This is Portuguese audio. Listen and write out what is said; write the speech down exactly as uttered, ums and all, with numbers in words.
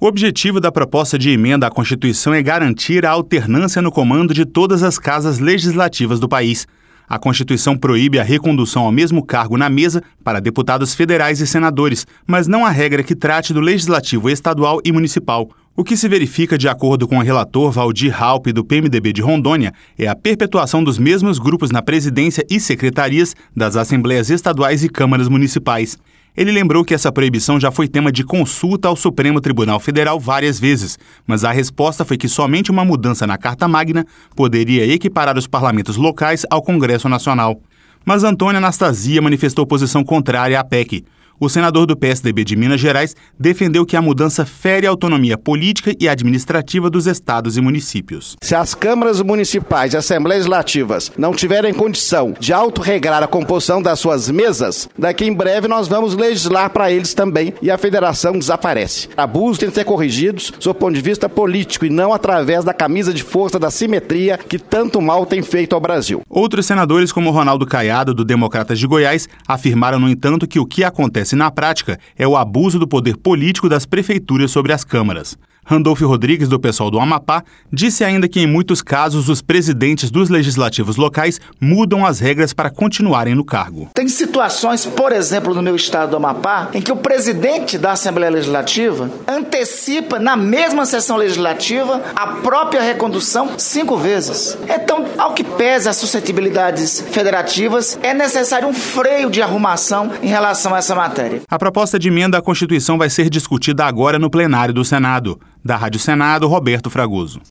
O objetivo da proposta de emenda à Constituição é garantir a alternância no comando de todas as casas legislativas do país. A Constituição proíbe a recondução ao mesmo cargo na mesa para deputados federais e senadores, mas não há regra que trate do legislativo estadual e municipal. O que se verifica, de acordo com o relator Valdir Raupp, do P M D B de Rondônia, é a perpetuação dos mesmos grupos na presidência e secretarias das assembleias estaduais e câmaras municipais. Ele lembrou que essa proibição já foi tema de consulta ao Supremo Tribunal Federal várias vezes, mas a resposta foi que somente uma mudança na Carta Magna poderia equiparar os parlamentos locais ao Congresso Nacional. Mas Antônio Anastasia manifestou posição contrária à P E C. O senador do P S D B de Minas Gerais defendeu que a mudança fere a autonomia política e administrativa dos estados e municípios. Se as câmaras municipais e assembleias legislativas não tiverem condição de autorregrar a composição das suas mesas, daqui em breve nós vamos legislar para eles também e a federação desaparece. Abusos têm que ser corrigidos sob o ponto de vista político e não através da camisa de força da simetria que tanto mal tem feito ao Brasil. Outros senadores, como Ronaldo Caiado, do Democratas de Goiás, afirmaram, no entanto, que o que acontece na prática é o abuso do poder político das prefeituras sobre as câmaras. Randolfo Rodrigues, do P SOL do Amapá, disse ainda que, em muitos casos, os presidentes dos legislativos locais mudam as regras para continuarem no cargo. Tem situações, por exemplo, no meu estado do Amapá, em que o presidente da Assembleia Legislativa antecipa, na mesma sessão legislativa, a própria recondução cinco vezes. Então, ao que pese as suscetibilidades federativas, é necessário um freio de arrumação em relação a essa matéria. A proposta de emenda à Constituição vai ser discutida agora no plenário do Senado. Da Rádio Senado, Roberto Fragoso.